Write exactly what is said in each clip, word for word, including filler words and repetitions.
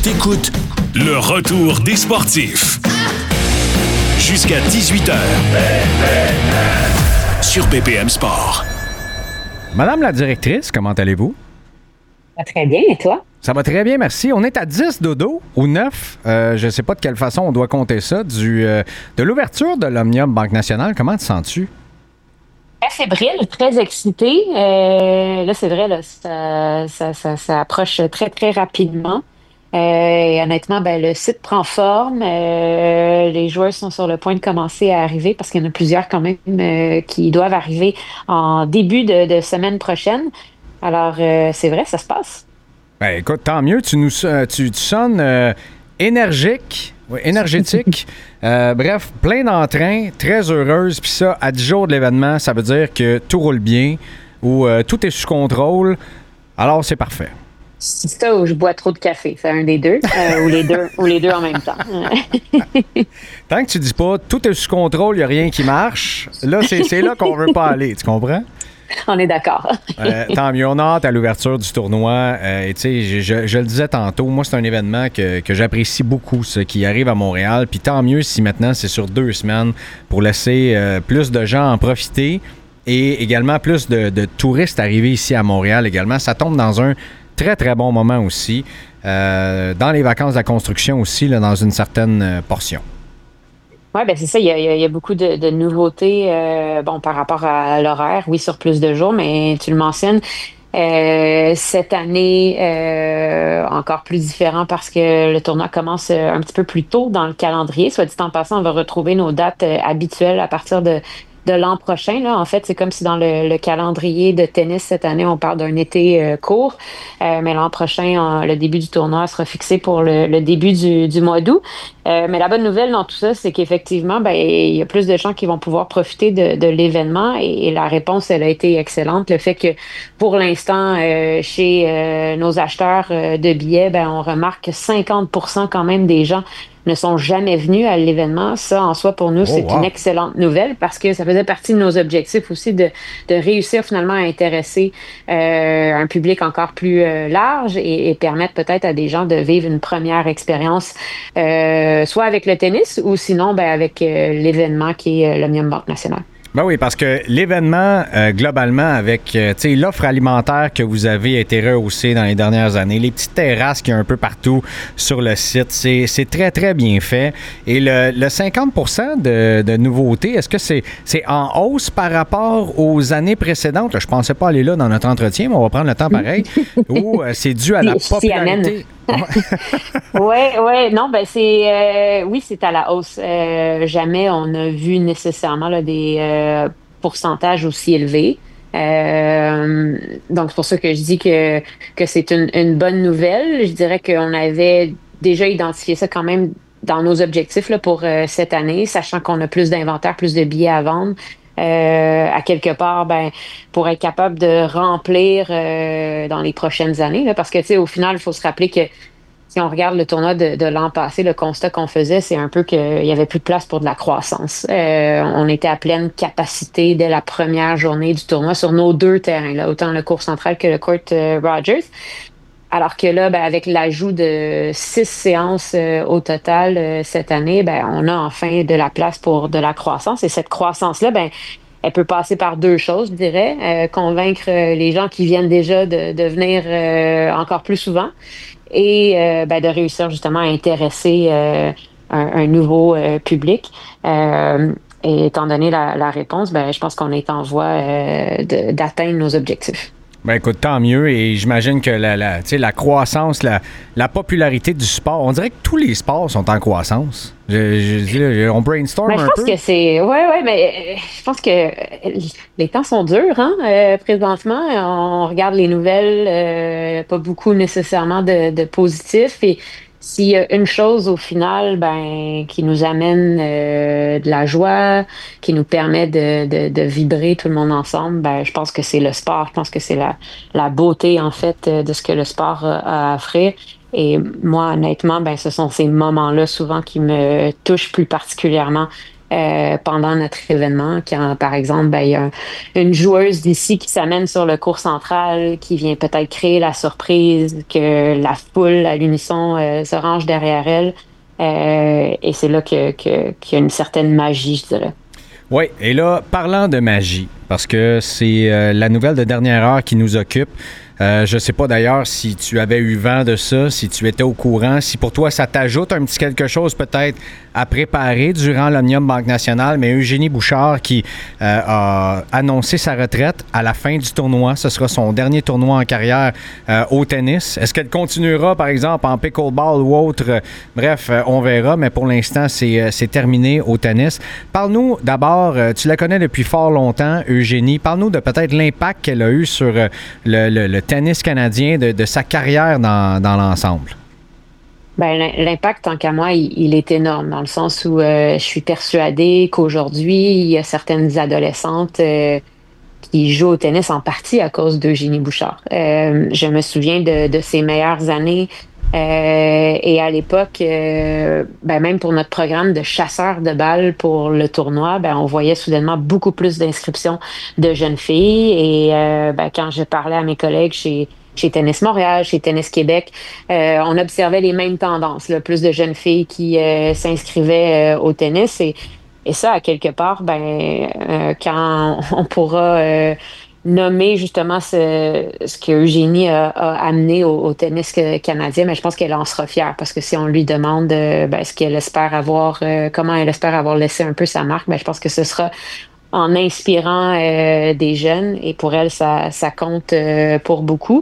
T'écoutes le retour des sportifs. Jusqu'à dix-huit heures. Sur B P M Sport. Madame la directrice, comment allez-vous? Ça va très bien, et toi? Ça va très bien, merci. On est à dix dodo ou neuf. Euh, je ne sais pas de quelle façon on doit compter ça. Du, euh, de l'ouverture de l'Omnium Banque Nationale, comment te sens-tu? Très fébrile, très excitée. Euh, là, c'est vrai, là, ça, ça, ça, ça approche très, très rapidement. Euh, et honnêtement, ben, le site prend forme. Euh, les joueurs sont sur le point de commencer à arriver parce qu'il y en a plusieurs quand même euh, qui doivent arriver en début de, de semaine prochaine. Alors, euh, c'est vrai, ça se passe. Ben, écoute, tant mieux. Tu nous euh, tu, tu sonnes euh, énergique, oui, énergétique. euh, bref, plein d'entrain, très heureuse. Puis ça, à dix jours de l'événement, ça veut dire que tout roule bien ou euh, tout est sous contrôle. Alors, c'est parfait. C'est ça ou je bois trop de café, c'est un des deux, euh, ou les deux, ou les deux en même temps. Tant que tu dis pas tout est sous contrôle, il n'y a rien qui marche, là, c'est, c'est là qu'on veut pas aller, tu comprends? On est d'accord. euh, tant mieux, on a hâte à l'ouverture du tournoi. Euh, et tu sais, je, je, je le disais tantôt, moi, c'est un événement que, que j'apprécie beaucoup, ce qui arrive à Montréal. Puis tant mieux si maintenant c'est sur deux semaines pour laisser euh, plus de gens en profiter et également plus de, de touristes arriver ici à Montréal également. Ça tombe dans un très, très bon moment aussi. Euh, dans les vacances de la construction aussi, là, dans une certaine euh, portion. Oui, ben c'est ça. Il y a, il y a beaucoup de, de nouveautés euh, bon, par rapport à l'horaire. Oui, sur plus de jours, mais tu le mentionnes. Euh, cette année, euh, encore plus différent parce que le tournoi commence un petit peu plus tôt dans le calendrier. Soit dit en passant, on va retrouver nos dates euh, habituelles à partir de de l'an prochain. Là. En fait, c'est comme si dans le, le calendrier de tennis cette année, on parle d'un été euh, court. Euh, mais l'an prochain, en, le début du tournoi sera fixé pour le, le début du, du mois d'août. Euh, mais la bonne nouvelle dans tout ça, c'est qu'effectivement, ben, il y a plus de gens qui vont pouvoir profiter de, de l'événement et, et la réponse, elle a été excellente. Le fait que pour l'instant, euh, chez euh, nos acheteurs euh, de billets, ben, on remarque que cinquante pour cent quand même des gens ne sont jamais venus à l'événement. Ça, en soi, pour nous, oh, c'est wow. une excellente nouvelle parce que ça faisait partie de nos objectifs aussi de, de réussir finalement à intéresser euh, un public encore plus euh, large et, et permettre peut-être à des gens de vivre une première expérience, euh, soit avec le tennis ou sinon ben, avec euh, l'événement qui est euh, l'Omnium Banque Nationale. Ben oui, parce que l'événement, euh, globalement, avec euh, l'offre alimentaire que vous avez été rehaussée dans les dernières années, les petites terrasses qu'il y a un peu partout sur le site, c'est, c'est très, très bien fait. Et le, le cinquante pour cent de, de nouveautés, est-ce que c'est, c'est en hausse par rapport aux années précédentes? Là, je ne pensais pas aller là dans notre entretien, mais on va prendre le temps pareil. Ou euh, c'est dû à la popularité? Oui, oui, non, ben c'est euh, oui, c'est à la hausse. Euh, jamais on a vu nécessairement là, des euh, pourcentages aussi élevés. Euh, donc c'est pour ça que je dis que que c'est une, une bonne nouvelle. Je dirais qu'on avait déjà identifié ça quand même dans nos objectifs là, pour euh, cette année, sachant qu'on a plus d'inventaire, plus de billets à vendre. Euh, à quelque part, ben, pour être capable de remplir euh, dans les prochaines années. Là, parce que, tu sais, au final, il faut se rappeler que si on regarde le tournoi de, de l'an passé, le constat qu'on faisait, c'est un peu qu'il n'y avait plus de place pour de la croissance. Euh, on était à pleine capacité dès la première journée du tournoi sur nos deux terrains, là, autant le court central que le court euh, Rogers. Alors que là, ben, avec l'ajout de six séances euh, au total euh, cette année, ben, on a enfin de la place pour de la croissance. Et cette croissance-là, ben, elle peut passer par deux choses, je dirais. Euh, convaincre euh, les gens qui viennent déjà de, de venir euh, encore plus souvent et euh, ben, de réussir justement à intéresser euh, un, un nouveau euh, public. Euh, et étant donné la, la réponse, ben, je pense qu'on est en voie euh, de, d'atteindre nos objectifs. Ben écoute, tant mieux. Et j'imagine que la, la, la croissance, la, la popularité du sport, on dirait que tous les sports sont en croissance. Je, je, je, on brainstorm ben, un peu. Je pense que c'est... Oui, oui, mais je pense que les temps sont durs, hein, euh, présentement. On regarde les nouvelles, euh, pas beaucoup nécessairement de, de positifs. Et s'il y a une chose au final ben, qui nous amène euh, de la joie, qui nous permet de, de, de vibrer tout le monde ensemble, ben, je pense que c'est le sport. Je pense que c'est la, la beauté, en fait, de ce que le sport a à offrir. Et moi, honnêtement, ben, ce sont ces moments-là souvent qui me touchent plus particulièrement euh, pendant notre événement. Quand, par exemple, ben, il y a un, une joueuse d'ici qui s'amène sur le court central, qui vient peut-être créer la surprise, que la foule à l'unisson euh, se range derrière elle. Euh, et c'est là que, que, qu'il y a une certaine magie, je dirais. Oui, et là, parlant de magie, parce que c'est euh, la nouvelle de dernière heure qui nous occupe. Euh, je ne sais pas d'ailleurs si tu avais eu vent de ça, si tu étais au courant, si pour toi ça t'ajoute un petit quelque chose peut-être à préparer durant l'Omnium Banque Nationale, mais Eugénie Bouchard qui euh, a annoncé sa retraite à la fin du tournoi. Ce sera son dernier tournoi en carrière euh, au tennis. Est-ce qu'elle continuera par exemple en pickleball ou autre? Bref, euh, on verra, mais pour l'instant c'est, euh, c'est terminé au tennis. Parle-nous d'abord, euh, tu la connais depuis fort longtemps, Eugénie. Parle-nous de peut-être l'impact qu'elle a eu sur euh, le, le, le tennis canadien, de, de sa carrière dans, dans l'ensemble. Ben, l'impact, tant qu'à moi, il, il est énorme, dans le sens où euh, je suis persuadée qu'aujourd'hui, il y a certaines adolescentes euh, qui jouent au tennis en partie à cause d'Eugénie Bouchard. Euh, je me souviens de, de ses meilleures années euh, et à l'époque, euh, ben, même pour notre programme de chasseurs de balles pour le tournoi, ben, on voyait soudainement beaucoup plus d'inscriptions de jeunes filles et euh, ben, quand je parlais à mes collègues chez chez Tennis Montréal, chez Tennis Québec, euh, on observait les mêmes tendances, là, plus de jeunes filles qui euh, s'inscrivaient euh, au tennis et, et ça, à quelque part, ben euh, quand on pourra euh, nommer justement ce, ce que Eugénie a, a amené au, au tennis canadien, mais je pense qu'elle en sera fière parce que si on lui demande euh, ben, ce qu'elle espère avoir, euh, comment elle espère avoir laissé un peu sa marque, ben, je pense que ce sera en inspirant euh, des jeunes et pour elle, ça, ça compte euh, pour beaucoup.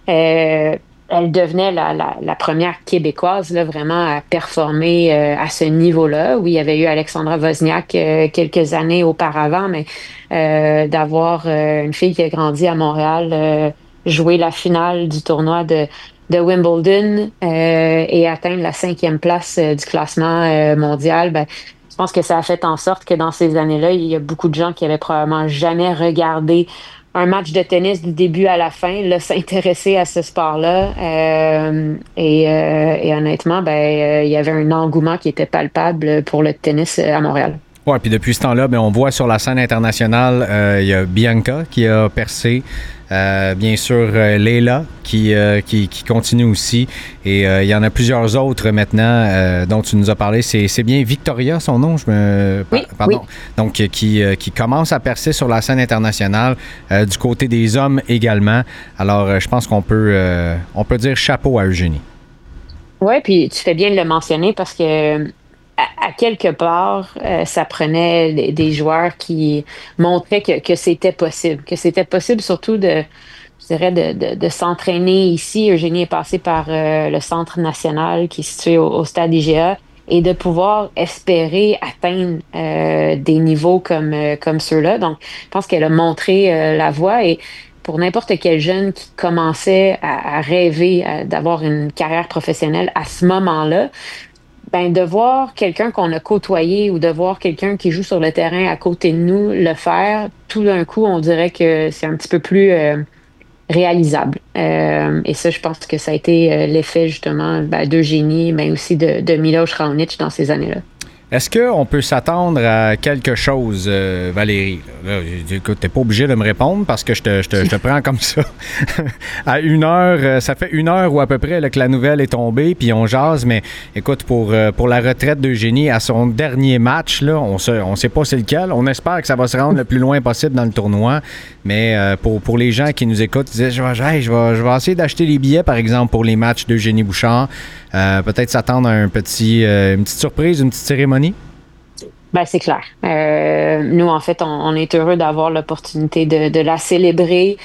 Euh, Elle devenait la, la, la première Québécoise là, vraiment à performer euh, à ce niveau-là. Oui, il y avait eu Alexandra Wozniak euh, quelques années auparavant, mais euh, d'avoir euh, une fille qui a grandi à Montréal, euh, jouer la finale du tournoi de, de Wimbledon euh, et atteindre la cinquième place euh, du classement euh, mondial, ben, je pense que ça a fait en sorte que dans ces années-là, il y a beaucoup de gens qui avaient probablement jamais regardé un match de tennis du début à la fin, là, s'intéresser à ce sport-là. Euh, et, euh, et honnêtement, ben, euh, il y avait un engouement qui était palpable pour le tennis à Montréal. Oui, puis depuis ce temps-là, bien, on voit sur la scène internationale, euh, il y a Bianca qui a percé. Euh, bien sûr, euh, Leila qui, euh, qui, qui continue aussi. Et euh, il y en a plusieurs autres maintenant euh, dont tu nous as parlé. C'est, c'est bien Victoria, son nom, je me... Oui, Pardon. oui. Donc, qui, euh, qui commence à percer sur la scène internationale, euh, du côté des hommes également. Alors, euh, je pense qu'on peut, euh, on peut dire chapeau à Eugénie. Oui, puis tu fais bien de le mentionner parce que à, à quelque part, euh, ça prenait des, des joueurs qui montraient que, que c'était possible, que c'était possible surtout de, je dirais, de, de, de s'entraîner ici. Eugénie est passée par euh, le Centre national qui est situé au, au stade I G A et de pouvoir espérer atteindre euh, des niveaux comme, euh, comme ceux-là. Donc, je pense qu'elle a montré euh, la voie et pour n'importe quel jeune qui commençait à, à rêver à, d'avoir une carrière professionnelle à ce moment-là, ben de voir quelqu'un qu'on a côtoyé ou de voir quelqu'un qui joue sur le terrain à côté de nous le faire, tout d'un coup, on dirait que c'est un petit peu plus euh, réalisable. Euh, et ça, je pense que ça a été euh, l'effet justement ben, d'Eugénie, mais aussi de, de Miloš Raonic dans ces années-là. Est-ce qu'on peut s'attendre à quelque chose, euh, Valérie? Là, écoute, t'es pas obligé de me répondre parce que je te, je te, je te prends comme ça. À une heure, euh, ça fait une heure ou à peu près là, que la nouvelle est tombée, puis on jase, mais écoute, pour, euh, pour la retraite d'Eugénie à son dernier match, là, on ne on sait pas c'est lequel. On espère que ça va se rendre le plus loin possible dans le tournoi, mais euh, pour, pour les gens qui nous écoutent, ils disaient, je vais, hey, je, vais, je vais essayer d'acheter les billets, par exemple, pour les matchs d'Eugénie Bouchard. Euh, peut-être s'attendre à un petit, euh, une petite surprise, une petite cérémonie? Ben, c'est clair. Euh, nous, en fait, on, on est heureux d'avoir l'opportunité de, de la célébrer,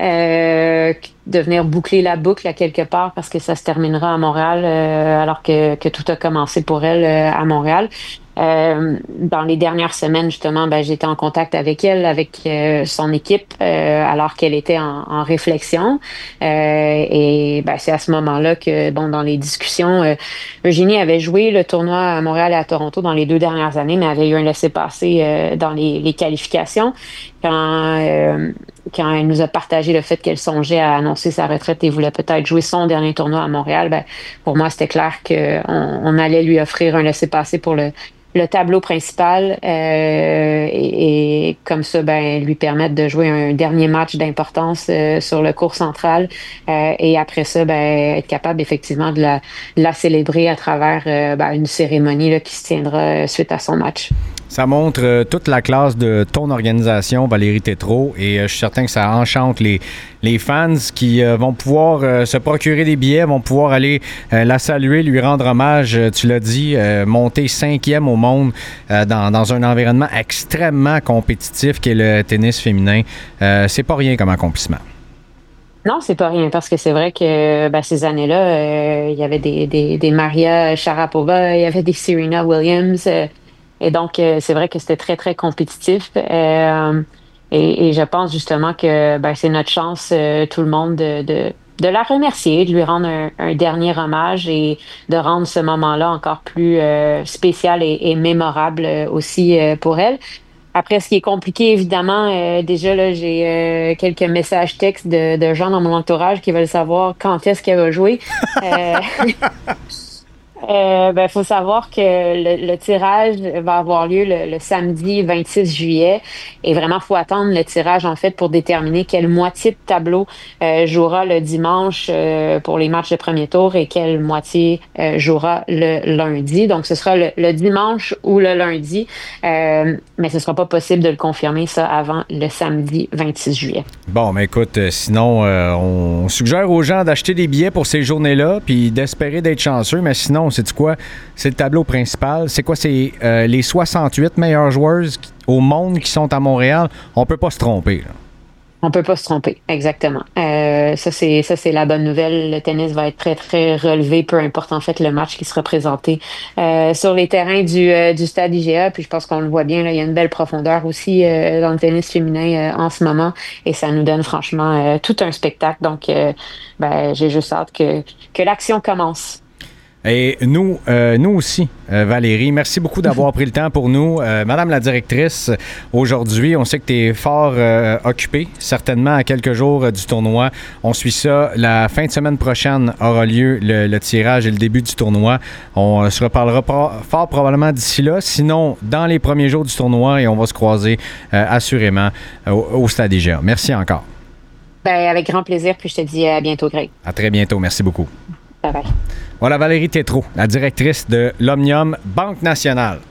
euh, de venir boucler la boucle à quelque part parce que ça se terminera à Montréal euh, alors que, que tout a commencé pour elle euh, à Montréal. Euh, dans les dernières semaines, justement, ben, j'étais en contact avec elle, avec euh, son équipe, euh, alors qu'elle était en, en réflexion. Euh, et ben, c'est à ce moment-là que, bon, dans les discussions, euh, Eugénie avait joué le tournoi à Montréal et à Toronto dans les deux dernières années, mais avait eu un laissez-passer euh, dans les, les qualifications. Quand, euh, quand elle nous a partagé le fait qu'elle songeait à annoncer sa retraite et voulait peut-être jouer son dernier tournoi à Montréal, ben, pour moi, c'était clair qu'on on allait lui offrir un laissez-passer pour le, le tableau principal euh, et, et comme ça, ben, lui permettre de jouer un dernier match d'importance euh, sur le court central euh, et après ça, ben, être capable effectivement de la, de la célébrer à travers euh, ben, une cérémonie là, qui se tiendra suite à son match. Ça montre euh, toute la classe de ton organisation, Valérie Tétrault, et euh, je suis certain que ça enchante les, les fans qui euh, vont pouvoir euh, se procurer des billets, vont pouvoir aller euh, la saluer, lui rendre hommage, euh, tu l'as dit, euh, monter cinquième au monde euh, dans, dans un environnement extrêmement compétitif qu'est le tennis féminin. Euh, c'est pas rien comme accomplissement. Non, c'est pas rien, parce que c'est vrai que ben, ces années-là, euh, il y avait des, des, des Maria Sharapova, il y avait des Serena Williams, euh, et donc euh, c'est vrai que c'était très, très compétitif. Euh, et, et je pense justement que ben, c'est notre chance, euh, tout le monde, de, de, de la remercier, de lui rendre un, un dernier hommage et de rendre ce moment-là encore plus euh, spécial et, et mémorable euh, aussi euh, pour elle. Après, ce qui est compliqué, évidemment, euh, déjà, là, j'ai euh, quelques messages textes de, de gens dans mon entourage qui veulent savoir quand est-ce qu'elle va jouer. Euh, euh, ben, faut savoir que le, le tirage va avoir lieu le, le samedi vingt-six juillet. Et vraiment, faut attendre le tirage, en fait, pour déterminer quelle moitié de tableau euh, jouera le dimanche euh, pour les matchs de premier tour et quelle moitié euh, jouera le lundi. Donc, ce sera le, le dimanche ou le lundi. Euh, mais ce sera pas possible de le confirmer, ça, avant le samedi vingt-six juillet. Bon, mais écoute, euh, sinon, euh, on suggère aux gens d'acheter des billets pour ces journées-là puis d'espérer d'être chanceux. Mais sinon, c'est quoi? C'est le tableau principal. C'est quoi? C'est euh, les soixante-huit meilleures joueuses au monde qui sont à Montréal. On peut pas se tromper, là. On peut pas se tromper, exactement. Euh, ça, c'est ça, c'est la bonne nouvelle. Le tennis va être très, très relevé, peu importe en fait le match qui sera présenté euh, sur les terrains du, euh, du stade I G A. Puis je pense qu'on le voit bien, là, il y a une belle profondeur aussi euh, dans le tennis féminin euh, en ce moment. Et ça nous donne franchement euh, tout un spectacle. Donc, euh, ben, j'ai juste hâte que, que l'action commence. Et nous, euh, nous aussi, euh, Valérie, merci beaucoup d'avoir pris le temps pour nous. Euh, Madame la directrice, aujourd'hui, on sait que tu es fort euh, occupée, certainement à quelques jours euh, du tournoi. On suit ça. La fin de semaine prochaine aura lieu le, le tirage et le début du tournoi. On euh, se reparlera pro- fort probablement d'ici là, sinon dans les premiers jours du tournoi, et on va se croiser euh, assurément euh, au, au Stade I G A. Merci encore. Ben, avec grand plaisir, puis je te dis à bientôt, Greg. À très bientôt. Merci beaucoup. Bye bye. Voilà Valérie Tétrault, la directrice de l'Omnium Banque Nationale.